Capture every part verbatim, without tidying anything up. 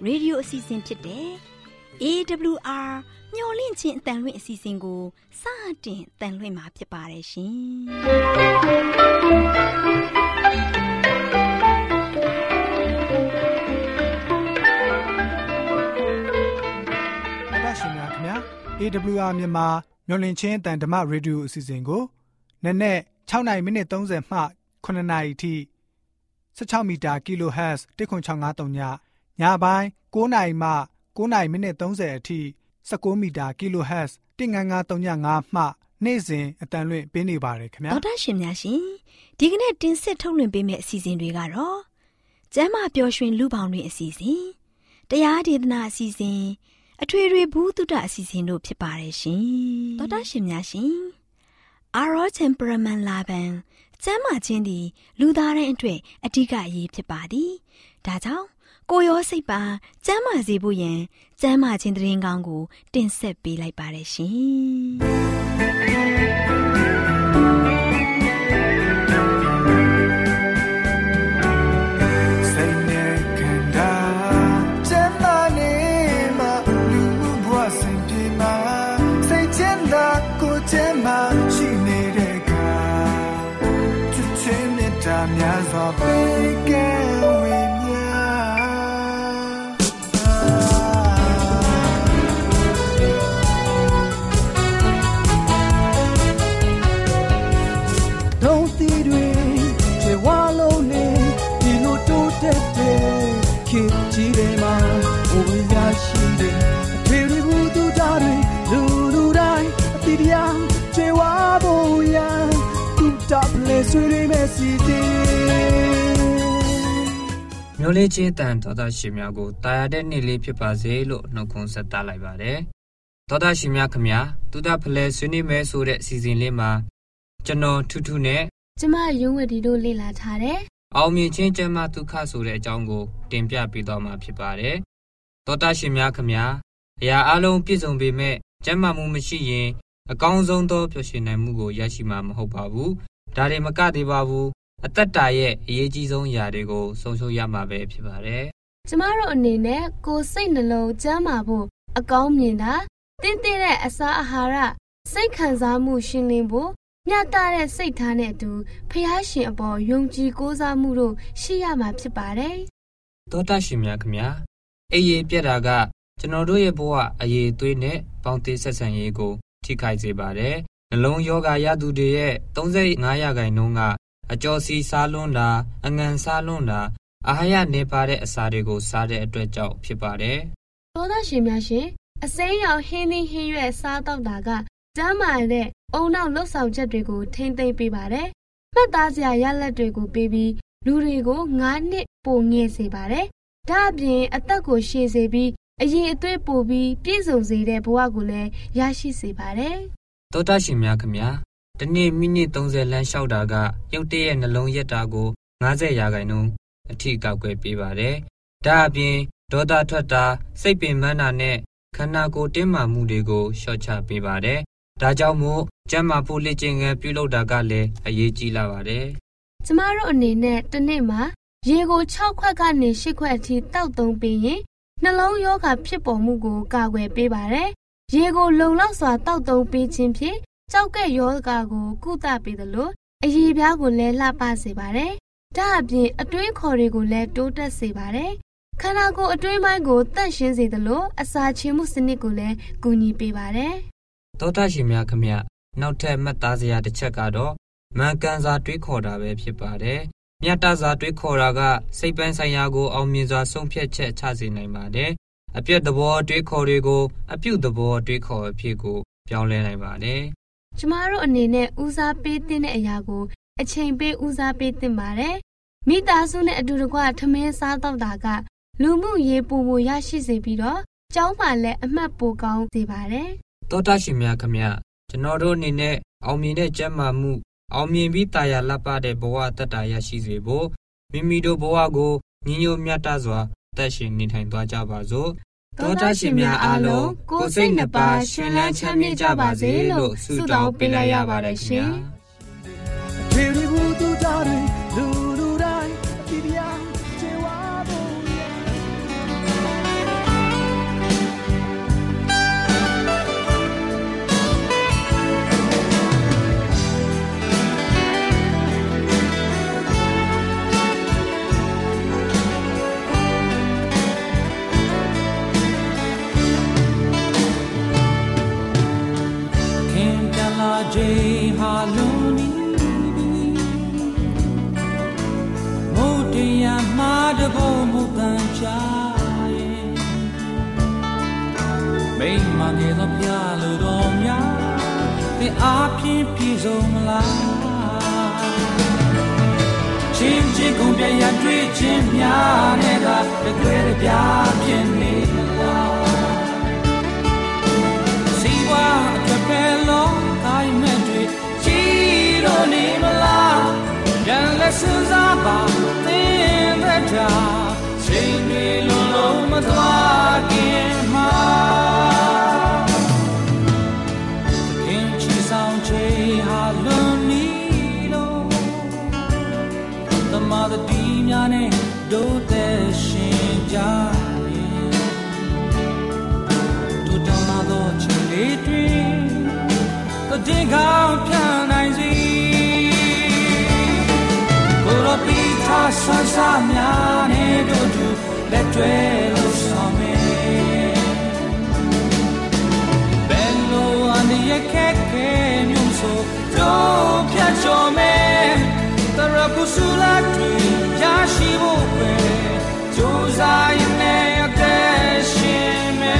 ရေဒီယိုအစီအစဉ်ဖြစ်တဲ့ အေ ဒဘလျူ အာ မျော်လင့်ခြင်းအတန်လွင့်အစီအစဉ်ကိုစတင်တန်လွင့်မှာဖြစ်ပါတယ်ရှင်။ရှင်များခင်ဗျာ အေ ဒဘလျူ အာ မြန်မာမျော်လင့်ခြင်းအတန်ဓမ္မရေဒီယိုအစီအစဉ်ကိုနက်နက်၆နာရီမိနစ်၃၀မှခုနှစ်နာရီထိ၁၆မီတာ kHz တစ်ခု၆ငါးသုံးညညပိုင်း၉နာရီမှ၉နာရီမိနစ်၃၀အထိ၁၉မီတာ kHz တစ်ငါးငါးသုံးညငါးမှနေ့စဉ်အတန်လွင့်ပေးနေပါတယ်ခင်ဗျာဒေါက်တာရှင်များရှင်ဒီကနေ့တင်ဆက်ထုတ်လွှင့်ပေးမယ့်အစီအစဉ်တွေကတော့ကျမ်းမာပျော်ရွှင်လူပေါင်းတွင်အစီအစဉ်တရားဒေသနာအစီအစဉ်အထွေထွေဘုဒ္ဓအစီအစဉ်တို့ဖြစ်ပါတယ်ရှင်ဒေါက်တာရှင်များရှင်အာရောချမ်ပရမန်လာဘန်ကျမ်းမာခြင်းသည်လူသားတိုင်းအတွက်အဓိကအရေးဖြစ်ပါသည်ဒါကြောင့်ကိုယ်ရောစိတ်ပါကျမ်းမာစေဖို့ယင်ကျမ်းမာခြင်းသတင်းကောင်းကိုတင်ဆက်ပေးလိုက်ပါတယ်ရှင်စိတ်နဲ့ခံတာကျမ်းမာနေမှာလူဘဝစဉ်ပြေမှာစိတ်ချမ်းသာကိုယ်ချမ်းသာရှိနေတဲ့ကချစ်ချင်းနဲ့တာများစွာပေးကဲကြီးတယ်မှာဘဝရရှိတယ်အထွေထွေဘုဒ္ဓတာတွေလူလူတိုင်းအတိတရားကျေဝါဖို့ရန်သူတပ်လေဆွေတွေမဲ့စီတီမျိုးလေးချင်းတန်ဒေါသရှင်များကိုတာယာတဲ့နေ့လေးဖြစ်ပါစေလို့နှုတ်ခွန်းဆက်သလိုက်ပါတယ်ဒေါသရှင်များခင်ဗျာသူတပ်ဖလဲဆွေးနွေးမယ်ဆိုတဲ့အစီအစဉ်လေးမှာကျွန်တော်ထူးထူးနဲ့ကျမရုံးဝတီတို့လေ့လာထားတယ်အောင်မြင်ခြင်းကျမ်းမာဒုက္ခဆိုတဲ့အကြောင်းကိုတင်ပြပေးသွားမှာဖြစ်ပါတယ်။သောတာရှင်များခင်ဗျာအရာအလုံးပြည့်စုံပေမဲ့ကျမ်းမာမှုမရှိရင်အကောင်းဆုံးသောပျော်ရွှင်နိုင်မှုကိုရရှိမှာမဟုတ်ပါဘူး။ဒါတွေမကသေးပါဘူး။အသက်တာရဲ့အရေးကြီးဆုံးအရာတွေကိုဆုံးရှုံးရမှာပဲဖြစ်ပါတယ်။ကျမတို့အနေနဲ့ကိုယ်စိတ်နှလုံးကျမ်းမာဖို့အကောင်းမြင်တာတင်းတင်းတဲ့အစာအာဟာရစိတ်ခံစားမှုရှင်လင်းဖို့မြတ်တဲ့စိတ်ထားနဲ့အတူဖျားရှင်အပေါ်ယုံကြည်ကိုးစားမှုတို့ရှိရမှာဖြစ်ပါတယ်။သောတာရှင်များခင်ဗျာအေးရပြက်တာကကျွန်တော်တို့ရဲ့ဘဝအရေးသွေးနဲ့ပေါင်းသင်းဆက်ဆံရေးကိုထိခိုက်စေပါတယ်။နှလုံးယောဂရသူတွေရဲ့၃၅ရာခိုင်နှုန်းကအကြောစီစားလွန်းတာအငံစားလွန်းတာအာဟာရနေပါတဲ့အစာတွေကိုစားတဲ့အတွက်ကြောင့်ဖြစ်ပါတယ်။သောတာရှင်များရှင်အစိမ်းရောင်ဟင်းသီးဟင်းရွက်စားတော့တာကကျန်းမာတဲ့အုံနောက်လှုပ်ဆောင်ချက်တွေကိုထိမ့်သိမ့်ပေးပါတယ်။မှတ်သားစရာရလဒ်တွေကိုပေးပြီးလူတွေကို၅နှစ်ပိုငယ်စေပါတယ်။ဒါအပြင်အသက်ကိုရှည်စေပြီးအရင်အသွေးပိုပြီးပြည့်စုံစေတဲ့ဘဝကိုလည်းရရှိစေပါတယ်။သောတာရှင်များခင်ဗျာဒီနေ့မိနစ်၃၀လမ်းလျှောက်တာကရုပ်တရက်နှလုံးရက်တာကို၅၀ရာခိုင်နှုန်းအထိကောက်ွယ်ပေးပါတယ်။ဒါအပြင်ဒေါသထွက်တာစိတ်ပင်ပန်းတာနဲ့ခန္ဓာကိုယ်တင်းမာမှုတွေကိုလျှော့ချပေးပါတယ်။ဒါကြောင့်မို့ကျန်းမာဖို့လေ့ကျင့်ခန်းပြုလုပ်တာကလည်းအရေးကြီးလာပါတယ်။ကျမတို့အနေနဲ့တစ်နေ့မှာရေကို၆ခွက်ကနေ၈ခွက်အထိတောက်သုံးပြီးရင်နှလုံးရောဂါဖြစ်ပေါ်မှုကိုကာကွယ်ပေးပါတယ်။ရေကိုလုံလောက်စွာတောက်သုံးပေးခြင်းဖြင့်ကြောက်ကဲ့ရောဂါကိုကုသပေးသလိုအရေပြားကိုလည်းလှပစေပါတယ်။ဒါအပြင်အတွင်းခေါ်တွေကိုလည်းတိုးတက်စေပါတယ်။ခန္ဓာကိုယ်အတွင်းပိုင်းကိုတန့်ရှင်းစေသလိုအစာချေမှုစနစ်ကိုလည်းကူညီပေးပါတယ်။သောတာရှင်များခင်ဗျနောက်ထပ်မှတ်သားစရာတစ်ချက်ကတော့မှန်ကန်စွာတွေးခေါ်တာပဲဖြစ်ပါတယ်။မြတ်တစွာတွေးခေါ်တာကစိတ်ပိုင်းဆိုင်ရာကိုအောင်မြင်စွာဆုံးဖြတ်ချက်ချစေနိုင်ပါတယ်။အပြည့်သဘောတွေးခေါ်တွေကိုအပြုသဘောတွေးခေါ်အဖြစ်ကိုပြောင်းလဲနိုင်ပါတယ်။ကျမတို့အနေနဲ့ဦးစားပေးတဲ့အရာကိုအချိန်ပေးဦးစားပေးသင့်ပါတယ်။မိသားစုနဲ့အတူတကွထမင်းစားတော့တာကလူမှုရေးပုံပုံရရှိစေပြီးတော့ကျောင်းမှာလည်းအမှတ်ပိုကောင်းစေပါတယ်။သောတာရှင်များခင်ဗျကျွန်တော်တို့အနေနဲ့အောင်မြင်တဲ့ကျန်းမာမှုအောင်မြင်ပြီးတာယာလှပတဲ့ဘဝတက်တာရရှိစေဖို့မိမိတို့ဘဝကိုညီညွတ်မြတ်တစွာသက်ရှင်နေထိုင်သွားကြပါစို့သောတာရှင်များအားလုံးကိုယ်စိတ်နှစ်ပါးရှင်လန်းချမ်းမြေ့ကြပါစေလို့ဆုတောင်းပေးလိုက်ရပါတယ်ခင်ဗျာဒီဒီဘူးတူတာတွေလူလူတိုင်းဒီပြာကျေဝါဖို့เจฮาลุนีโมเดียมาเดโบมุกันจายไม่มาเกตพิอาลุดอมยาที่อาพิพิโซมลาชิมจิกุเปียยันทรีจิมยาเนกาเดกเวรเปียเพียนนีลาสีว่าจะเป็นลมกายเมตรีจีโรนีมลายันเลสุซาบาตินเรจาชิมดีลุลมตวากินมากินชีสาวเจฮาลุนีมาดดีญาเนโดเตชินจายดูตมาโดเชลีทรีก็ดิงก้าวพยานายซีกุรปีทาสันสามญาเนโดดูเลตเวลุสามีเบลโลอันเยเคเคมิอุมโซโดพยาโจเมตระกุสุลาทรียาชิโบเปจูซายเนยเตชิเม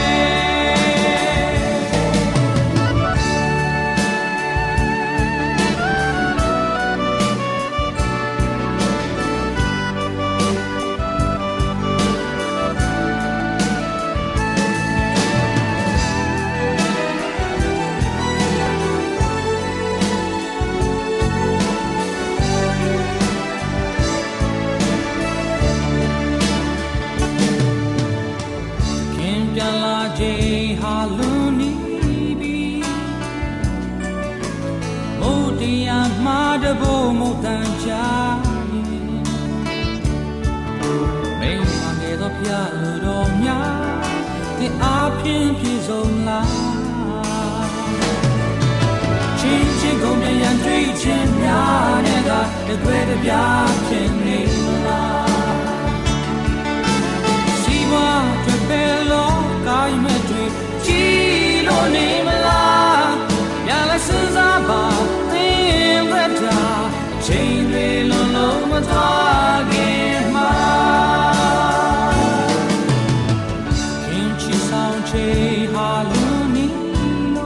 มาเดโบมุกันจายไม่มาเกตพิอาลุดอมยาที่อาพินพิโซมลาชินชิกุเปียยันทรีจิมยาเนกาเดกเวรเปียเพียนนีลาสีว่าจะเป็นลมกายเมตรีจีโลนีมลายาเลสุซาบาChain we lo lo ma talking ma Kimchi sound che haluni no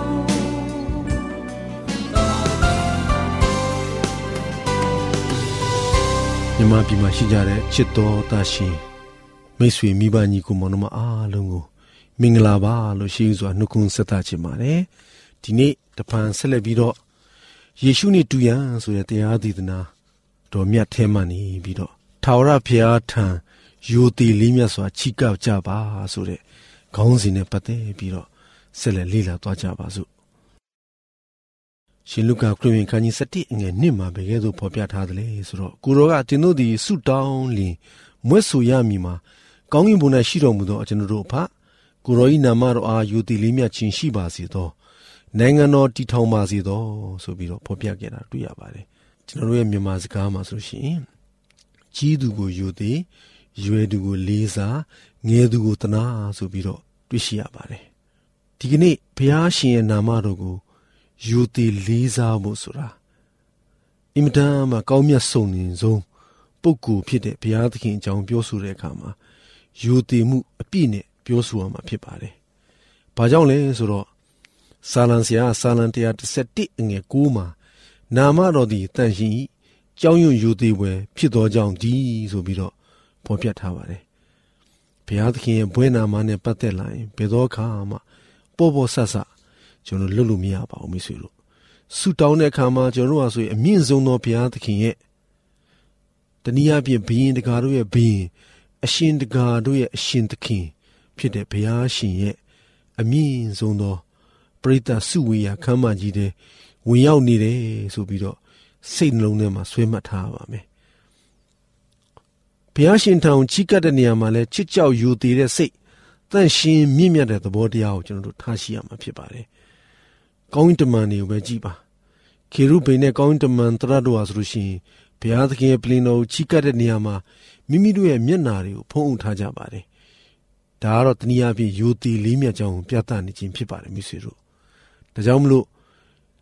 မြန်မာပြည်မှာရှိကြတဲ့ချစ်တော်တာရှင်မိတ်ဆွေမိဘညီကိုမောင်နှမအားလုံးကိုမင်္ဂလာပါလို့ရှိစွာနှုတ်ခွန်းဆက်သချင်ပါတယ်ဒီနေ့တပံဆက်လက်ပြီးတော့ယေရှုနဲ့တူရန်ဆိုတဲ့တရားဒေသနာတော်မြတ်ထဲမှနေပြီးတော့ထာဝရဘုရားထံယိုတီလေးမြတ်စွာချီးကောက်ကြပါဆိုတဲ့ခေါင်းစဉ်နဲ့ပတ်သက်ပြီးတော့ဆက်လက်လေ့လာသွားကြပါစို့ရှင်လုကာခရစ်ဝင်ခန်းကြီး၁၁အငယ်နှစ်မှာဘယ်ကဲ့သို့ဖော်ပြထားသလဲဆိုတော့ကိုရောကတင်တို့သည်ဆုတောင်းလျင်မွဲ့ဆိုရမည်မှာကောင်းကင်ဘုံ၌ရှိတော်မူသောကျွန်တော်တို့အဖကိုရောဤနာမတော်အားယိုတီလေးမြတ်ခြင်းရှိပါစေသောနိုင်ငံတော်တည်ထောင်ပါစေသောဆိုပြီးတော့ဖော်ပြခဲ့တာတွေ့ရပါတယ်ကျွန်တော်တို့ရဲ့မြန်မာစကားမှာဆိုရှင်ကြီးသူကိုယိုသေးရွယ်သူကိုလေးစားငယ်သူကိုတနာဆိုပြီးတော့တွေ့ရှိရပါတယ်ဒီကနေ့ဘုရားရှင်ရဲ့နာမတော်ကိုယိုသေးလေးစားဖို့ဆိုတာအင်မတန်မှကောင်းမြတ်ဆုံးနေဆုံးပုဂ္ဂိုလ်ဖြစ်တဲ့ဘုရားသခင်အကြောင်းပြောဆိုတဲ့အခါမှာယိုသေးမှုအပြည့်နဲ့ပြောဆိုရမှာဖြစ်ပါတယ်ဘာကြောင့်လဲဆိုတော့စာလံဆရာစာလံone thirty-oneအငယ်nineမှာနာမတော်သည်တန်ရှင်၏ကြောင်းရွံ့ယိုသေးပွဲဖြစ်သောကြောင့်ဒီဆိုပြီးတော့ဖော်ပြထားပါတယ်ဘုရားသခင်ရဲ့ဘွဲနာမနဲ့ပတ်သက်လာရင်ဘယ်သောအခါမှပေါ်ပေါ်ဆဆကျွန်တော်လွတ်လို့မရပါဘူးမိတ်ဆွေတို့ဆုတောင်းတဲ့အခါမှာကျွန်တော်တို့ဟာဆိုရင်အမြင့်ဆုံးသောဘုရားသခင်ရဲ့တနည်းအားဖြင့်ဘုရင်တကာတို့ရဲ့ဘုရင်အရှင်တကာတို့ရဲ့အရှင်သခင်ဖြစ်တဲ့ဘုရားရှင်ရဲ့အမြင့်ဆုံးသောပရိသတ်စုဝေးရာခမ်းမကြီးတဲ့ဝင်ရောက်နေတယ်ဆိုပြီးတော့စိတ်နှလုံးထဲမှာဆွဲမှတ်ထားပါမယ်ဘုရားရှင်ထံကိုချီးကပ်တဲ့နေရာမှာလဲချစ်ကြောက်ယူတည်တဲ့စိတ်တန့်ရှင်းမြင့်မြတ်တဲ့သဘောတရားကိုကျွန်တော်တို့ထားရှိရမှာဖြစ်ပါတယ်ကောင်းကင်တမန်တွေကိုပဲကြည့်ပါခေရုဗိမ်နဲ့ကောင်းကင်တမန်တရတို့ဟာဆိုလို့ရှိရင်ဘုရားသခင်ရဲ့ပလင်တော်ကိုချီးကပ်တဲ့နေရာမှာမိမိတို့ရဲ့မျက်နာတွေကိုဖုံးအုပ်ထားကြပါတယ်ဒါကတော့တနည်းအားဖြင့်ယူတည်လေးမြတ်ကြောင်းကိုပြသနေခြင်းဖြစ်ပါတယ်မိတ်ဆွေတို့ဒါကြောင့်မလို့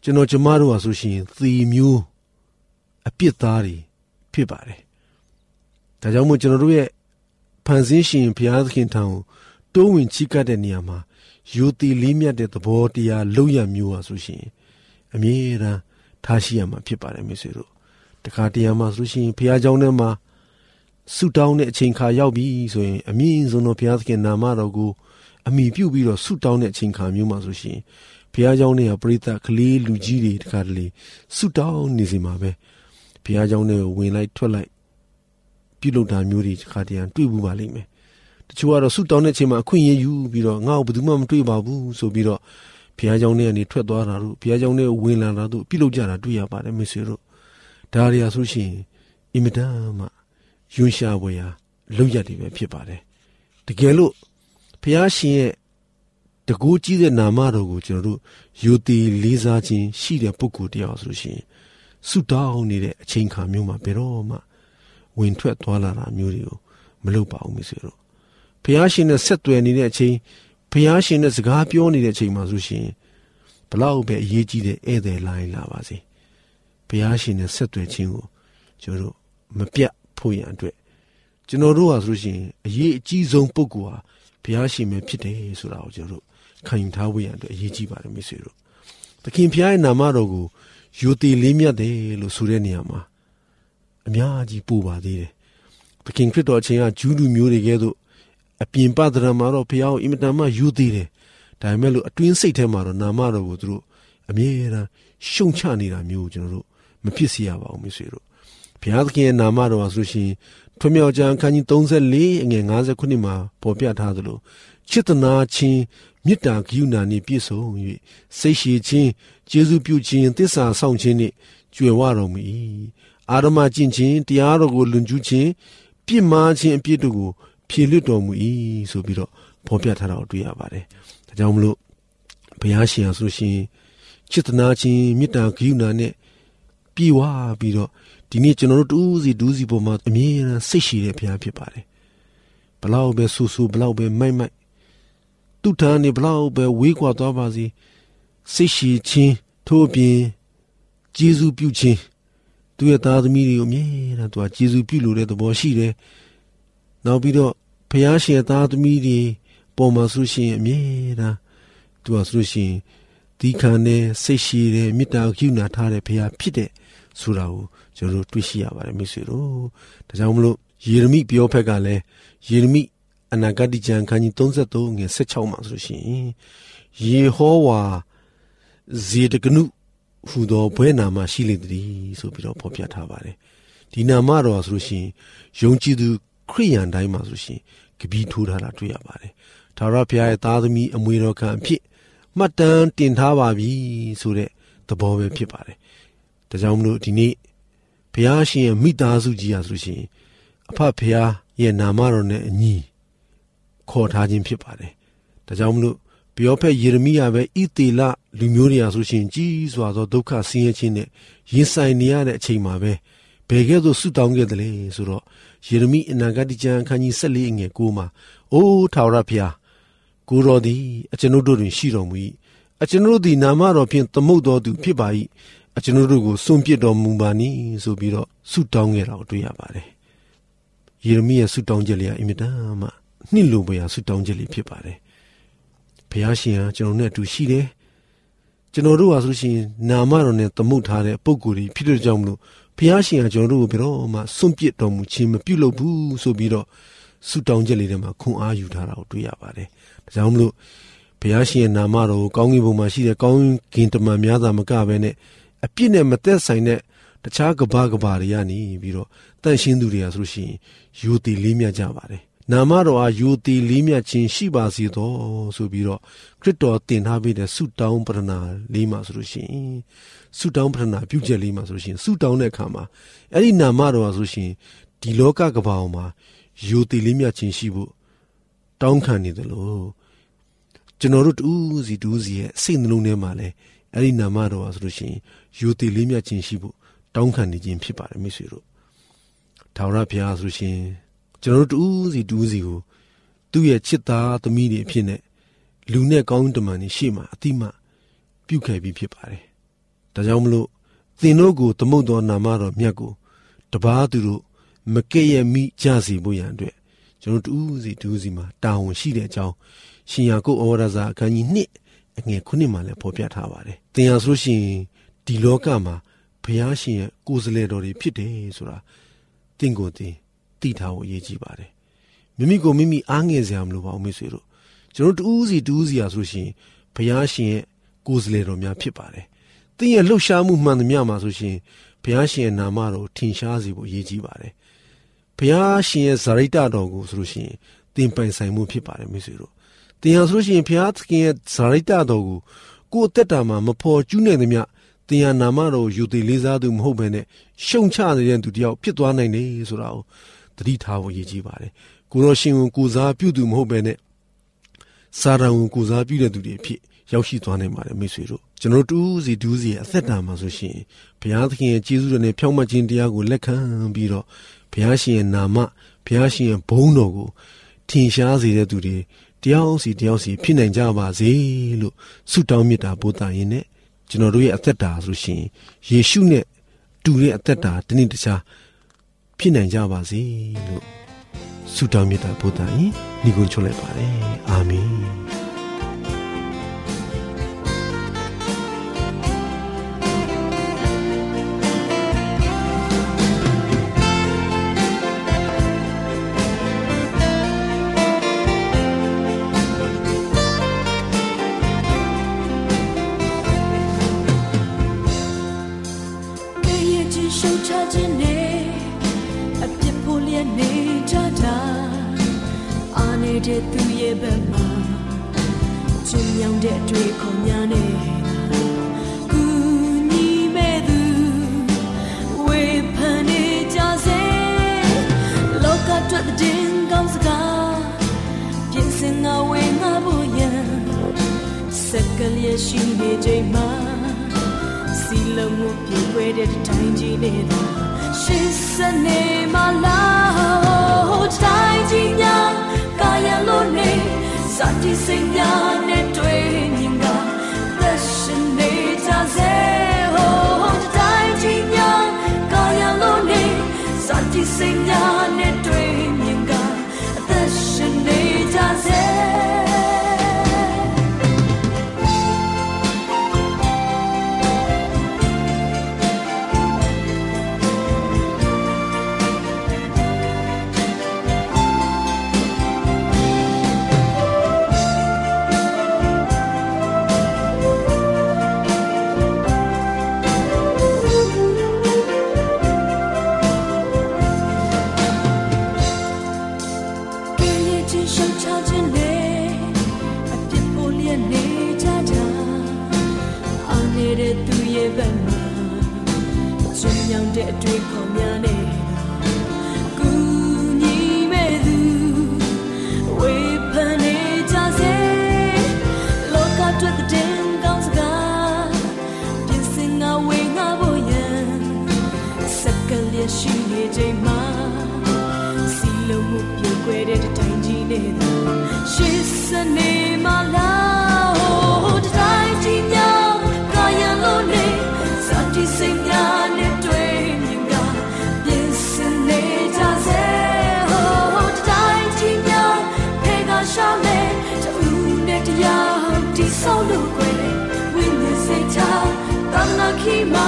ကျွန်တော်ကျမတို့ဟာဆိုရှင်သီမျိုးအပြစ်သားတွေဖြစ်ပါတယ်ဒါကြောင့်မို့ကျွန်တော်တို့ရဲ့ဖန်ဆင်းရှင်ဘုရားသခင်ထံကိုတိုးဝင်ချီးကပ်တဲ့နေရာမှာယူတည်လေးမြတ်တဲ့သဘောတရားလုံးရမျိုးဟာဆိုရှင်အမြဲတမ်းထားရှိရမှာဖြစ်ပါတယ်မိတ်ဆွေတို့တခါတရံမှာဆိုရှင်ဘုရားကျောင်းထဲမှာဆုတောင်းတဲ့အချိန်ခါရောက်ပြီဆိုရင်အမြင့်ဆုံးသောဘုရားသခင်နာမတော်ကိုအမိပြုပြီးတော့ဆုတောင်းတဲ့အချိန်ခါမျိုးမှာဆိုရှင်ဘုရားကျောင်းထဲကပရိသတ်ကလေးလူကြီးတွေတခါတလေဆုတောင်းနေစီမှာပဲဘုရားကျောင်းထဲကိုဝင်လိုက်ထွက်လိုက်ပြုလုပ်တာမျိုးတွေတခါတရံတွေ့ဘူးပါလိမ့်မယ်တချို့ကတော့ဆုတောင်းတဲ့အချိန်မှာအခွင့်အရေးယူပြီးတော့ငါ့ကိုဘယ်သူမှမတွေ့ပါဘူးဆိုပြီးတော့ဘုရားကျောင်းထဲကနေထွက်သွားတာတို့ဘုရားကျောင်းထဲကိုဝင်လာတာတို့ပြုလုပ်ကြတာတွေ့ရပါတယ်မိတ်ဆွေတို့ဒါတွေဟာဆိုရှင်အင်မတန်မှယွန်းရှာပွဲရာလောက်ရတယ်ပဲဖြစ်ပါတယ်တကယ်လို့ဘုရားရှင်ရဲ့တကူကြီးတဲ့နာမတော်ကိုကျွန်တော်တို့ယူတည်လေးစားခြင်းရှိတဲ့ပုဂ္ဂိုလ်တရားဆိုရှင်ဆုတောင်းနေတဲ့အချိန်ခါမျိုးမှာဘယ်တော့မှဝင်ထွက်သွားလာတာမျိုးတွေကိုမလုပ်ပါဘူးမိတ်ဆွေတို့ဘုရားရှင်နဲ့ဆက်သွယ်နေတဲ့အချိန်ဘုရားရှင်နဲ့စကားပြောနေတဲ့အချိန်မှာဆိုရှင်ဘလောက်ပဲအရေးကြီးတဲ့ဧည့်သည်လာရင်လာပါစေဘုရားရှင်နဲ့ဆက်သွယ်ခြင်းကိုကျွန်တော်တို့မပြတ်ဖို့ရန်အတွက်ကျွန်တော်တို့ဟာဆိုရှင်အရေးအကြီးဆုံးပုဂ္ဂိုလ်ဟာဘုရားရှင်ပဲဖြစ်တယ်ဆိုတာကိုကျွန်တော်တို့ခံယူထားဖို့ရန်အတွက်အရေးကြီးပါတယ်မိတ်ဆွေတို့သခင်ဘုရားရဲ့နာမတော်ကိုယူတည်လေးမြတ်တယ်လို့ဆိုတဲ့နေရာမှာအများကြီးပို့ပါသေးတယ်သခင်ခရစ်တော်အချင်းကဂျူးလူမျိုးတွေကဲ့သို့အပြင်ပဒရမှာတော့ဘုရားကိုအင်မတန်မှယူတည်တယ်ဒါပေမဲ့လို့အတွင်းစိတ်ထဲမှာတော့နာမတော်ကိုသူတို့အမြဲတမ်းရှုံချနေတာမျိုးကျွန်တော်တို့မဖြစ်စေရပါဘူးမိတ်ဆွေတို့ဘုရားသခင်ရဲ့နာမတော်ဟာဆိုရှင်ထွမြောက်ကျမ်းခန်းကြီးသုံးဆယ်လေးအငယ်ငါးဆယ်ခုနှစ်မှာပေါ်ပြထားသလိုချစ်တနာခြင်းမေတ္တာဂရုဏာနှင့်ပြည့်စုံ၍စိတ်ရှည်ခြင်းကျေးဇူးပြုခြင်းသစ္စာဆောင်ခြင်းနှင့်ကြွယ်ဝတော်မူ၏အာရမကျင့်ခြင်းတရားတော်ကိုလွန်ကျူးခြင်းပြစ်မှားခြင်းအပြစ်တို့ကိုဖြေလွတ်တော်မူ၏ဆိုပြီးတော့ဖော်ပြထားတာကိုတွေ့ရပါတယ်ဒါကြောင့်မလို့ဘုရားရှင်ဟာဆိုရှင်ချစ်တနာခြင်းမေတ္တာဂရုဏာနဲ့ပြေဝပြီးတော့ဒီနေ့ကျွန်တော်တို့တူးစီတူးစီပေါ်မှာအမြဲတမ်းစိတ်ရှိတဲ့ဘုရားဖြစ်ပါတယ်ဘလောက်ပဲဆူဆူဘလောက်ပဲမိုက်မိုက်သူ့ထံနေဘလောက်ပဲဝေးကွာသွားပါစေစိတ်ရှိခြင်းထို့အပြင်ကျေးဇူးပြုခြင်းသူ့ရဲ့သားသမီးတွေကိုအမြဲတမ်းသူကကျေးဇူးပြုလို့တဲ့သဘောရှိတယ်နောက်ပြီးတော့ဘုရားရှင်ရဲ့သားသမီးတွေပေါ်မှာဆိုရှင်အမြဲတမ်းသူကဆိုရှင်ဒီခံနဲ့စိတ်ရှိတဲ့မေတ္တာဂရုဏာထားတဲ့ဘုရားဖြစ်တဲ့ဆိုတာကိုကျွန်တော်တို့တွေ့ရှိရပါတယ်မိတ်ဆွေတို့ဒါကြောင့်မလို့ယေရမိပြောဖက်ကလည်းယေရမိအနာဂတ်ကျမ်းခန်းကြီးသုံးဆယ်သုံးငယ်ဆယ်ခြောက်မှာဆိုရှင်ယေဟောဝါဇေဒကနုဟူသောဘွဲနာမရှိလေသည်ဆိုပြီးတော့ဖော်ပြထားပါတယ်ဒီနာမတော်ဆိုရှင်ယုံကြည်သူခရိယန်တိုင်းမှာဆိုရှင်ကပီးထိုးထားတာတွေ့ရပါတယ်ထာဝရဘုရားရဲ့သားသမီးအမွေတော်ခံအဖြစ်မှတ်တမ်းတင်ထားပါပြီဆိုတဲ့သဘောပဲဖြစ်ပါတယ်ဒါကြောင့်မလို့ဒီနေ့ဘုရားရှင်ရဲ့မိသားစုကြီးဟာဆိုရှင်အဖဘုရားရဲ့နာမတော်နဲ့အညီခေါ်ထားခြင်းဖြစ်ပါတယ်ဒါကြောင့်မလို့ဘယောဖက်ယေရမိယာပဲဣသေလလူမျိုးတွေဟာဆိုရှင်ကြီးစွာသောဒုက္ခဆင်းရဲခြင်းနဲ့ရင်ဆိုင်နေရတဲ့အချိန်မှာပဲဘယ်ကဲ့သို့ဆုတောင်းခဲ့တယ်လဲဆိုတော့ယေရမိအနာဂတ်ကျမ်းခန်းကြီးဆယ်လေးအငယ်ကိုမှာအိုးထာဝရဘုရားကိုယ်တော်သည်အကျွန်ုပ်တို့တွင်ရှိတော်မူ၏အကျွန်ုပ်သည်နာမတော်ဖြင့်သမုတ်တော်သူဖြစ်ပါ၏အကျွန်ုပ်တို့ကိုစွန့်ပစ်တော်မူပါနည်းဆိုပြီးတော့ဆုတောင်းခဲ့တာကိုတွေ့ရပါတယ်ယေရမိရဲ့ဆုတောင်းချက်လေးကအင်မတန်မှနှိမ့်လိုပွေရာဆုတောင်းချက်လေးဖြစ်ပါတယ်ဘုရားရှင်ဟာကျွန်တော်နဲ့အတူရှိတယ်ကျွန်တော်တို့ဟာဆိုရှင်နာမတော်နဲ့သမုတ်ထားတဲ့ပုံကိုယ်ကြီးဖြစ်တဲ့ကြောင့်မလို့ဘုရားရှင်ဟာကျွန်တော်တို့ကိုဘယ်တော့မှစွန့်ပစ်တော်မူခြင်းမပြုလုပ်ဘူးဆိုပြီးတော့ဆုတောင်းချက်လေးထဲမှာခွန်အားယူထားတာကိုတွေ့ရပါတယ်ဒါကြောင့်မလို့ဘုရားရှင်ရဲ့နာမတော်ကိုကောင်းကင်ဘုံမှာရှိတဲ့ကောင်းကင်တမန်များသာမကဘဲနဲ့အပြစ်နဲ့မသက်ဆိုင်တဲ့တခြားကဘာကဘာတွေကနေပြီးတော့တန့်ရှင်းသူတွေဟာဆိုရှင်ယူတည်လေးမြတ်ကြပါတယ်နာမတော်အားယူတည်လေးမြတ်ခြင်းရှိပါစေသောဆိုပြီးတော့ခရစ်တော်တင်ထားပေးတဲ့ဆုတောင်းပတနာလေးမှာဆိုလို့ရှိရင်ဆုတောင်းပတနာပြုချက်လေးမှာဆိုလို့ရှိရင်ဆုတောင်းတဲ့အခါမှာအဲ့ဒီနာမတော်ဟာဆိုရှင်ဒီလောကကဘာအောင်မှာယူတည်လေးမြတ်ခြင်းရှိဖို့တောင်းခံနေတယ်လို့ကျွန်တော်တို့တူးစီတူးစီရဲ့စိတ်နှလုံးထဲမှာလဲအဲ့ဒီနာမတော်ဟာဆိုလို့ရှိရင်ယူတည်လေးမြတ်ခြင်းရှိဖို့တောင်းခံနေခြင်းဖြစ်ပါတယ်မိတ်ဆွေတို့ထာဝရဘုရားဆိုလို့ရှိရင်ကျွန်တော်တို့တူးစီတူးစီကိုသူ့ရဲ့ချစ်သားသမီးတွေအဖြစ်နဲ့လူနဲ့ကောင်းတမန်တွေရှေ့မှာအတိမပြုခဲ့ပြီးဖြစ်ပါတယ်ဒါကြောင့်မလို့သင်တို့ကိုသမုတ်သောနာမတော်မြတ်ကိုတပါးသူတို့မကဲ့ရဲ့မိကြစီဖို့ရန်အတွက်ကျွန်တော်တူးစီတူးစီမှာတာဝန်ရှိတဲ့အကြောင်းရှင်ယာကုပ်ဩဝါဒစာအခန်းကြီးနှစ်အငယ်ခုနှစ်မှာလည်းဖော်ပြထားပါတယ်။သင်ဟာဆိုရှင်ဒီလောကမှာဘုရားရှင်ရဲ့ကိုယ်စားလှယ်တော်တွေဖြစ်တယ်ဆိုတာသင်ကိုယ်သင်သိထားဖို့အရေးကြီးပါတယ်။မိမိကိုမိမိအားငယ်စရာမလိုပါဘူးမိတ်ဆွေတို့ကျွန်တော်တူးစီတူးစီဟာဆိုရှင်ဘုရားရှင်ရဲ့ကိုယ်စားလှယ်တော်များဖြစ်ပါတယ်။သင်ရဲ့လှုပ်ရှားမှုမှန်သမျှမှာဆိုရှင်ဘုရားရှင်ရဲ့နာမတော်ထင်ရှားစေဖို့အရေးကြီးပါတယ်။ဘုရားရှင်ရဲ့ဇာတိတတော်ကိုဆိုလို့ရှိရင်သင်ပိုင်ဆိုင်မှုဖြစ်ပါတယ်မိတ်ဆွေတို့သင်ဟာဆိုလို့ရှိရင်ဘုရားသခင်ရဲ့ဇာတိတတော်ကိုကိုယ်အသက်တာမှာမဖော်ကျူးနိုင်သမျှသင်ဟာနာမတော်ယူသည်လေးစားသူမဟုတ်ဘဲနဲ့ရှုံချနေတဲ့သူတယောက်ဖြစ်သွားနိုင်တယ်ဆိုတာကိုသတိထားဖို့ရည်ကြီးပါတယ်ကိုရောရှင်ကိုကိုစားပြုသူမဟုတ်ဘဲနဲ့စာရန်ကိုကိုစားပြုတဲ့သူတွေဖြစ်ရောက်ရှိသွားနိုင်ပါတယ်မိတ်ဆွေတို့ကျွန်တော်တူးစီတူးစီရဲ့အသက်တာမှာဆိုရှင်ဘုရားသခင်ရဲ့ကျေးဇူးတော်နဲ့ဖြောင့်မတ်ခြင်းတရားကိုလက်ခံပြီးတော့ဘုရားရှင်ရဲ့နာမဘုရားရှင်ရဲ့ဘုန်းတော်ကိုထင်ရှားစေတဲ့သူတွေတယောက်စီတယောက်စီဖြစ်နိုင်ကြပါစေလို့ဆုတောင်းမြတ်တာပို့တာရင်းနဲ့ကျွန်တော်တို့ရဲ့အသက်တာဆိုရှင်ယေရှုနဲ့တူတဲ့အသက်တာတစ်နေ့တစ်ခြားဖြစ်နိုင်ကြပါစေလို့ဆုတောင်းမြတ်တာပို့တာရင်းညီကုန်းချုပ်လိုက်ပါတယ်အာမင်တဲ့သူရဲ့ဘက်မှာကျဉ်းမြောင်းတဲ့အတွေ့အခေါ်များနဲ့ကူညီမဲ့သူဝေဖန်နေကြစေလောကအတွက်တဲ့ကောင်းစကားပြင်ဆင်ငါဝေငါဖို့ရန်စက်ကလေးရှိနေချိန်မှာစီလုံးမှုပြေွယ်တဲ့တိုင်းကြီးနေတာရှစ်စနေမလားတိုင်းကြီးများကာယလုံးနေစတိစိတ်များနဲ့တွေ့မြင်ကသက်ရှင်နေကြစေဟိုတိုင်းကြီးများကာယလုံးနေစတိစိတ်များနဲ့တွေ့မြင်ကသက်ရှင်နေကြစေတဲ့အတွေ့အခေါ်များနဲ့ကူညီမဲ့သူဝေဖန်နေကြစေလောကအတွက်တဲ့ကောင်းစကားပြင်ဆင်ငါဝေငါဖို့ရန်စက်ကလေးရှိနေချိန်မှာစီလုံးမှုပြေွယ်တဲ့တိုင်းကြီးနေတာရှစ်စနေမလားတိုင်းကြီးများကာယလုံးနေစတိစိတ်များနဲ့ရှာမဲတူနဲ့တရားဒီဆုံးလို့ခွဲဝိညာဉ်စိတ်ချတမနာခိမာ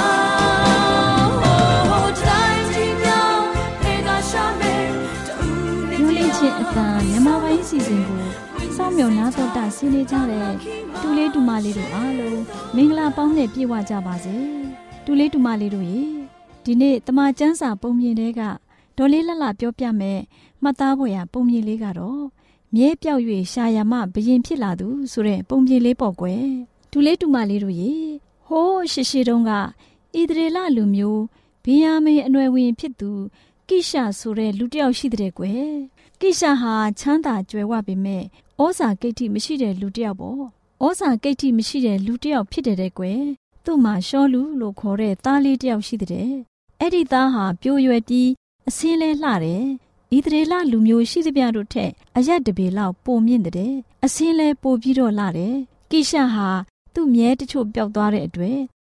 တိုင်းကြီးများဖေကရှာမဲတူနဲ့တရားချင်းအတန်မြန်မာပိုင်းစီစဉ်ကိုစောင့်မျှော်နားတော်တာဆင်းနေကြတဲ့တူလေးတူမလေးတို့အားလုံးမင်္ဂလာပေါင်းနဲ့ပြည့်ဝကြပါစေတူလေးတူမလေးတို့ရေဒီနေ့တမန်ကျမ်းစာပုံမြင်တဲ့ကဒေါ်လေးလှလှပြောပြမယ်မှတ်သားဖို့ရပုံမြင်လေးကတော့မြဲပြောက်၍ရှာယာမဘရင်ဖြစ်လာသူဆိုတဲ့ပုံပြင်လေးပေါ့ကွယ်တူလေးတူမလေးတို့ရေဟိုးရှိရှိတုန်းကဣသရေလလူမျိုးဗင်ယာမိန်အနွယ်ဝင်ဖြစ်သူကိရှာဆိုတဲ့လူတစ်ယောက်ရှိတဲ့ကွယ်ကိရှာဟာချမ်းသာကြွယ်ဝပေမဲ့ဩဇာကိတ္တိမရှိတဲ့လူတစ်ယောက်ပေါ့ဩဇာကိတ္တိမရှိတဲ့လူတစ်ယောက်ဖြစ်တဲ့ကွယ်သူ့မှာရှောလူလို့ခေါ်တဲ့သားလေးတစ်ယောက်ရှိတဲ့အဲ့ဒီသားဟာပြိုရွယ်ပြီးအစင်းလဲလှတယ်ဣသရေလလူမျိုးရှိသမျှတို့ထက်အယက်တပေလောက်ပိုမြင့်တဲ့အစင်းလဲပိုပြီးတော့လာတယ်ကိရှာဟာသူ့မြဲတချို့ပျောက်သွားတဲ့အတွက်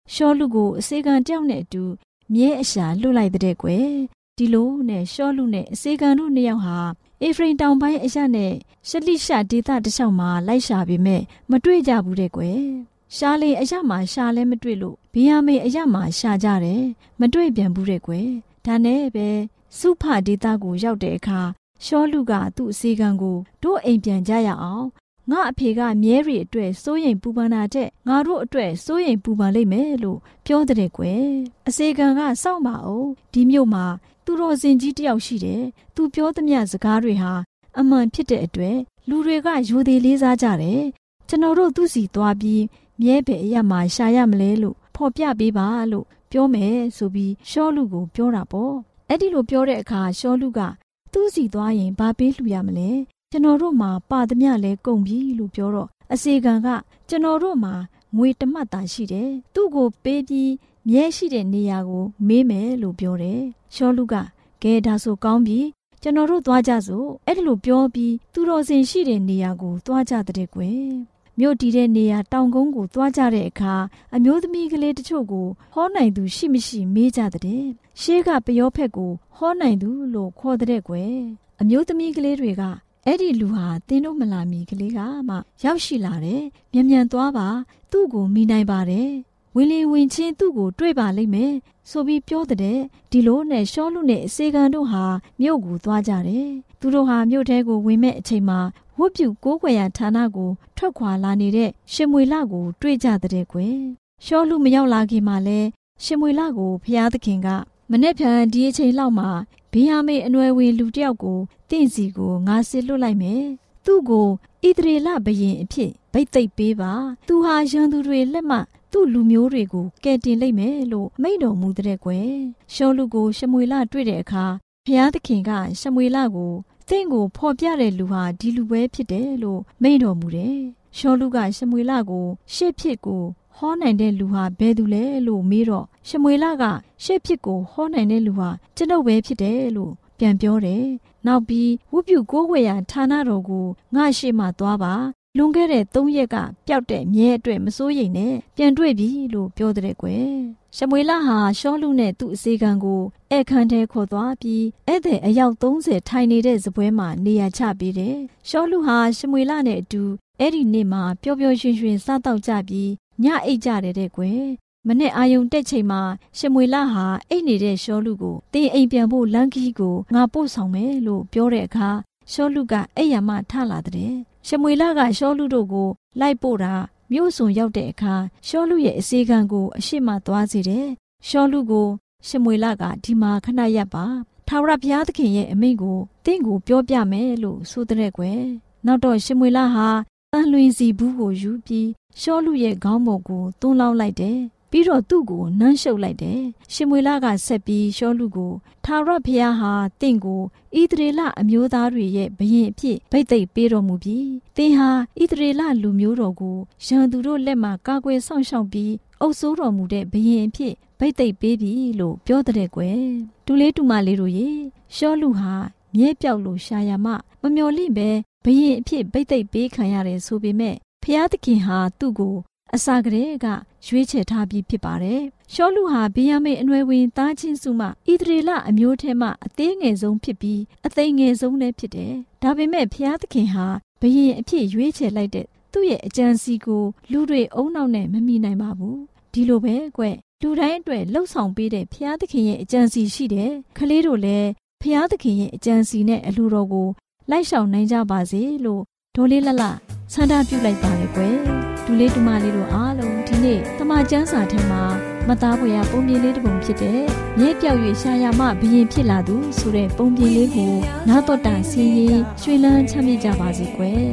ရှောလူကိုအစေခံတယောက်နဲ့အတူမြဲအရှာလွတ်လိုက်တဲ့ကွယ်ဒီလိုနဲ့ရှောလူနဲ့အစေခံတို့နှစ်ယောက်ဟာအေဖရင်တောင်ပိုင်းအရနဲ့ရှလိရှဒေသတစ်လျှောက်မှာလိုက်ရှာပေမဲ့မတွေ့ကြဘူးတဲ့ကွယ်ရှာလေအရမှာရှာလဲမတွေ့လို့ဘီယာမေအရမှာရှာကြတယ်မတွေ့ပြန်ဘူးတဲ့ကွယ်ဒါနဲ့ပဲစုဖဒေသကိုရောက်တဲ့အခါရှောလူကသူ့အစေခံကိုတို့အိမ်ပြန်ကြရအောင်ငါအဖေကမြဲရီအတွက်စိုးရိမ်ပူပန်တာတဲ့ငါတို့အတွက်စိုးရိမ်ပူပန်လိမ့်မယ်လို့ပြောတဲ့ကွယ်အစေခံကစောင့်ပါအောင်ဒီမြို့မှာသူတော်စင်ကြီးတယောက်ရှိတယ်သူပြောသမျှစကားတွေဟာအမှန်ဖြစ်တဲ့အတွက်လူတွေကယူသေးလေးစားကြတယ်ကျွန်တော်တို့သူ့စီသွားပြီးမြဲပဲအရမှာရှာရမလဲလို့ဖော်ပြပေးပါလို့ပြောမယ်ဆိုပြီးရှောလူကိုပြောတာပေါ့အဲ့ဒီလိုပြောတဲ့အခါရှောလူကသူ့စီသွားရင်ဘာပေးလှူရမလဲကျွန်တော်တို့မှာပါသမျှလဲကုန်ပြီလို့ပြောတော့အစေခံကကျွန်တော်တို့မှာငွေတမတ်တာရှိတယ်သူ့ကိုပေးပြီးမြဲရှိတဲ့နေရာကိုမေးမယ်လို့ပြောတယ်ရှောလူကကဲဒါဆိုကောင်းပြီကျွန်တော်တို့သွားကြစို့အဲ့ဒါလိုပြောပြီးသူတော်စင်ရှိတဲ့နေရာကိုသွားကြတဲ့ကွယ်မြို့တည်တဲ့နေရာတောင်ကုန်းကိုသွားကြတဲ့အခါအမျိုးသမီးကလေးတချို့ကိုဟောနိုင်သူရှိမရှိမေးကြတဲ့ရှေးကပယောဖက်ကိုဟောနိုင်သူလို့ခေါ်တဲ့ကွယ်အမျိုးသမီးကလေးတွေကအဲ့ဒီလူဟာသင်တို့မလာမီကလေးကမှရောက်ရှိလာတယ်။မြန်မြန်သွားပါသူ့ကိုမိနိုင်ပါတယ်။ဝင်လေဝင်ချင်းသူ့ကိုတွေ့ပါလိမ့်မယ်ဆိုပြီးပြောတဲ့ဒီလိုနဲ့ရှောလူနဲ့အစေခံတို့ဟာမြို့ကိုသွားကြတယ်။သူတို့ဟာမြို့ထဲကိုဝင်မဲ့အချိန်မှာဝတ်ပြုကိုးကွယ်ရာဌာနကိုထွက်ခွာလာနေတဲ့ရှင်မွေလကိုတွေ့ကြတဲ့ကွယ်။ရှောလူမရောက်လာခင်မှာလဲရှင်မွေလကိုဖျားသခင်ကမနေ့ဖြန်ဒီအချိန်လောက်မှာဘေးဟာမေအနွယ်ဝင်လူတယောက်ကိုတင့်စီကိုငါစစ်လွတ်လိုက်မယ်သူ့ကိုဣသရေလဘုရင်အဖြစ်ဗိတ်သိက်ပေးပါသူဟာရန်သူတွေလက်မှသူ့လူမျိုးတွေကိုကယ်တင်လိုက်မယ်လို့မိန့်တော်မူတဲ့ကွယ်ရှောလူကိုရှမွေလတွေ့တဲ့အခါဘုရားသခင်ကရှမွေလကိုသင်ကိုဖော်ပြတဲ့လူဟာဒီလူပဲဖြစ်တယ်လို့မိန့်တော်မူတယ်ရှောလူကရှမွေလကိုရှေ့ဖြစ်ကိုဟောနိုင်တဲ့လူဟာဘယ်သူလဲလို့မေးတော့ရှမွေလကရှေ့ဖြစ်ကိုဟောနိုင်တဲ့လူဟာကျွန်ုပ်ပဲဖြစ်တယ်လို့ပြန်ပြောတယ်။နောက်ပြီးဝတ်ပြုကိုးကွယ်ရာဌာနတော်ကိုငါရှေ့မှသွားပါလွန်ခဲ့တဲ့သုံးရက်ကပျောက်တဲ့မြဲအတွက်မစိုးရိမ်နဲ့ပြန်တွေ့ပြီလို့ပြောတဲ့ကွယ်။ရှမွေလဟာရှောလူနဲ့သူ့အစေခံကိုဧခန်းထဲခေါ်သွားပြီးဧည့်သည်အယောက်သုံးဆယ်ထိုင်နေတဲ့စပွဲမှာနေရာချပေးတယ်။ရှောလူဟာရှမွေလနဲ့အတူအဲ့ဒီနေ့မှာပျော်ပျော်ရွှင်ရွှင်စားတော့ကြပြီးညအိတ်ကြတယ်တဲ့ကွယ်မနေ့အာယုံတက်ချိန်မှာရှမွေလဟာအိတ်နေတဲ့ရှောလူကိုတင်းအိမ်ပြန်ဖို့လမ်းခီးကိုငါပို့ဆောင်မယ်လို့ပြောတဲ့အခါရှောလူကအဲ့ရမှထလာတဲ့ရှမွေလကရှောလူတို့ကိုလိုက်ပို့တာမြို့စွန်ရောက်တဲ့အခါရှောလူရဲ့အစေခံကိုအရှိမသွားစေတယ်ရှောလူကိုရှမွေလကဒီမှာခဏရပ်ပါထာဝရဘုရားသခင်ရဲ့အမိန့်ကိုတင့်ကိုပြောပြမယ်လို့ဆိုတဲ့ကွယ်နောက်တော့ရှမွေလဟာတန်လွင်စီဘူးကိုယူပြီးရှောလူရဲ့ခေါင်းပေါ်ကိုသွန်းလောင်းလိုက်တယ်ပြီးတော့သူ့ကိုနမ်းရှုပ်လိုက်တယ်ရှင်မွေလကဆက်ပြီးရှောလူကိုထာဝရဘုရားဟာတင့်ကိုဣသရေလအမျိုးသားတွေရဲ့ဘုရင်အဖြစ်ဗိတ်သိက်ပေးတော်မူပြီးသင်ဟာဣသရေလလူမျိုးတော်ကိုရန်သူတို့လက်မှကာကွယ်ဆောင်ရှောက်ပြီးအုပ်စိုးတော်မူတဲ့ဘုရင်အဖြစ်ဗိတ်သိက်ပေးပြီလို့ပြောတဲ့ကွယ်တူလေးတူမလေးတို့ရေရှောလူဟာမြဲပြောက်လို့ရှာရမမမျော်လင့်ပဲဘုရင်အဖြစ်ဗိတ်သိက်ပေးခံရတယ်ဆိုပေမဲ့ဘုရားသခင်ဟာသူ့ကိုအစာကလေးကရွေးချယ်ထားပြီးဖြစ်ပါတယ်။ရှောလူဟာဗိယမိန်အနွယ်ဝင်သားချင်းစုမှဣသရေလအမျိုးထဲမှအသေးငယ်ဆုံးဖြစ်ပြီးအသိငယ်ဆုံးလည်းဖြစ်တယ်။ဒါပေမဲ့ဘုရားသခင်ဟာဘုရင်အဖြစ်ရွေးချယ်လိုက်တဲ့သူ့ရဲ့အကြံစီကိုလူတွေအုံနောက်နဲ့မမိနိုင်ပါဘူး။ဒီလိုပဲကွလူတိုင်းအတွက်လှုပ်ဆောင်ပေးတဲ့ဘုရားသခင်ရဲ့အကြံစီရှိတယ်။ကလေးတို့လည်းဘုရားသခင်ရဲ့အကြံစီနဲ့အလိုတော်ကိုလိုက်ရှောင်နိုင်ကြပါစေလို့ဒေါ်လေးလလဆန္ဒပြုလိုက်ပါတယ်ကွယ်ဒူလေးဒူမလေးတို့အားလုံးဒီနေ့တမချန်းစာထဲမှာမသားဖွယ်ရပုံပြင်လေးတစ်ပုံဖြစ်တဲ့မြဲပြောက်၍ရှာရမဘရင်ဖြစ်လာသူဆိုတဲ့ပုံပြင်လေးကိုနားတော့တာဆင်းရင်ရွှေလန်းချမ်းမြေ့ကြပါစေကွယ်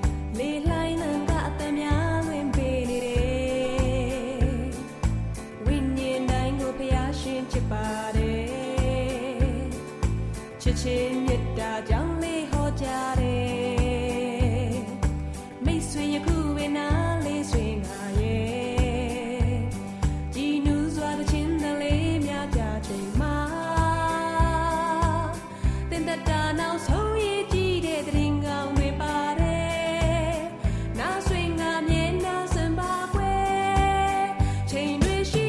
ချင်းမြတ်တာကြောင့်လေးဟောကြတယ်မိတ်ဆွေယခုဝေနာလေးဆွေငါရဲ့ကြည်နူးစွာသချင်းတလေးများကြချိန်မှာတင်တတာနောက်ဆုံးရည်ကြည့်တဲ့တရင်ကောင်းတွေပါတယ်နာဆွေငါမြဲနာစံပါကွယ်ချိန်တွေရှိ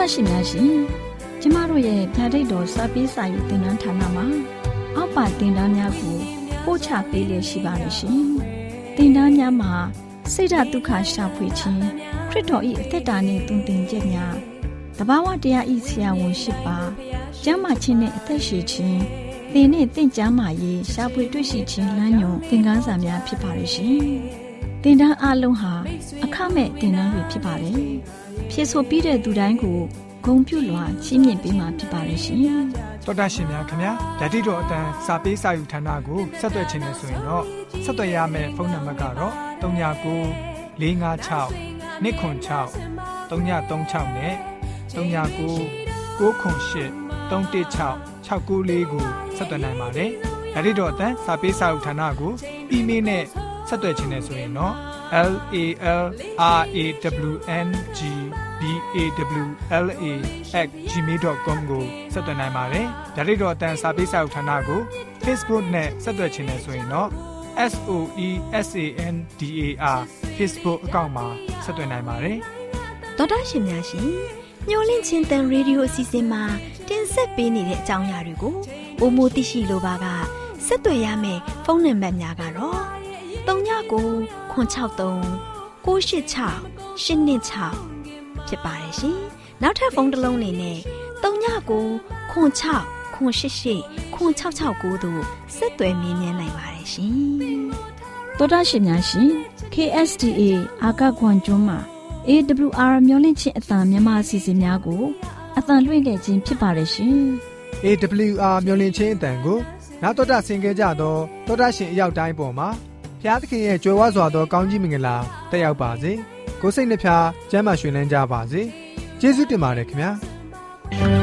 တာရှင်များရှင်ကျမတို့ရဲ့ဓာတ်တော်စာပေးစာယူသင်တန်းဌာနမှာအောက်ပါသင်တန်းများကိုပို့ချပေးလျက်ရှိပါတယ်ရှင်သင်တန်းများမှာစိတ်ဓာတ်ဒုက္ခရှာဖွေခြင်းခရစ်တော်၏အသက်တာနှင့်တုန်တင်ခြင်းများတဘာဝတရားဤဆရာဝန်ရှိပါကျမ်းမာခြင်းနဲ့အသက်ရှိခြင်းသင်နဲ့တင့်ကြမာရေးရှာဖွေတွေ့ရှိခြင်းလမ်းညွန်သင်ခန်းစာများဖြစ်ပါရဲ့ရှင်သင်တန်းအလုံးဟာအခမဲ့သင်တန်းတွေဖြစ်ပါတယ်ဖြည့်ဆို့ပြီးတဲ့သူတိုင်းကိုဂုဏ်ပြုလွှာချီးမြှင့်ပေးမှာဖြစ်ပါရဲ့ရှင်တော်တာရှင်များခင်ဗျာဓာတိတော်အတန်းစာပေးစာယူဌာနကိုဆက်သွယ်ခြင်းနဲ့ဆိုရင်တော့ဆက်သွယ်ရမယ့်ဖုန်းနံပါတ်ကတော့၃၉၉ ၄၅၆ ၂ခွန်၆ ၃၃၆နဲ့၃၉၉ ၉ခွန်၈ ၃၁၆ ၆၉၄ကိုဆက်သွယ်နိုင်ပါတယ်ဓာတိတော်အတန်းစာပေးစာယူဌာနကိုအီးမေးလ်နဲ့ဆက်သွယ်ခြင်းနဲ့ဆိုရင်တော့ l a l r a w n g b a w l a at gmail dot com ကိုဆက်သွင်းနိုင်ပါတယ်။ဒါ့အပြင်တော့အတန်းစာပေးစာဥထာဏာကို Facebook နဲ့ဆက်သွယ်ခြင်းနဲ့ဆိုရင်တော့ S O E S A N D A R Facebook အကောင့်မှာဆက်သွင်းနိုင်ပါတယ်။ဒေါက်တာရှင်များရှင်ညှိုလင့်ချင်းတန်ရေဒီယိုအစီအစဉ်မှာတင်ဆက်ပေးနေတဲ့အကြောင်းအရာတွေကိုပိုမိုသိရှိလိုပါကဆက်သွယ်ရမယ့်ဖုန်းနံပါတ်များကတော့၃၉၉ ခွန်၆၃ ၉၈၆ ၈၂၆ဖြစ်ပါတယ်ရှင်။နောက်ထပ်ဖုန်းတစ်လုံးနေနဲ့၃၉၉ ခွန်၆ ခွန်၈၈ ခွန်၆၆၉တို့ဆက်သွယ်မြင်းမြန်းနိုင်ပါတယ်ရှင်။သောတာရှင်များရှင် K S D A အာကခွန်ကျွန်းမှာ A W R မျိုးလင့်ချင်းအတံမြန်မာအစီအစဉ်များကိုအတံလွှင့်ခဲ့ခြင်းဖြစ်ပါတယ်ရှင်။ A W R မျိုးလင့်ချင်းအတံကိုနောက်တော်တာဆင်ကြကြတော့သောတာရှင်အရောက်တိုင်းပေါ်မှာဘုရားသခင်ရဲ့ကြွယ်ဝစွာသောကောင်းကြီးမင်္ဂလာတက်ရောက်ပါစေကိုယ်စိတ်နှဖျားကျမ်းမာရွှင်လန်းကြပါစေကျေးဇူးတင်ပါတယ်ခင်ဗျာ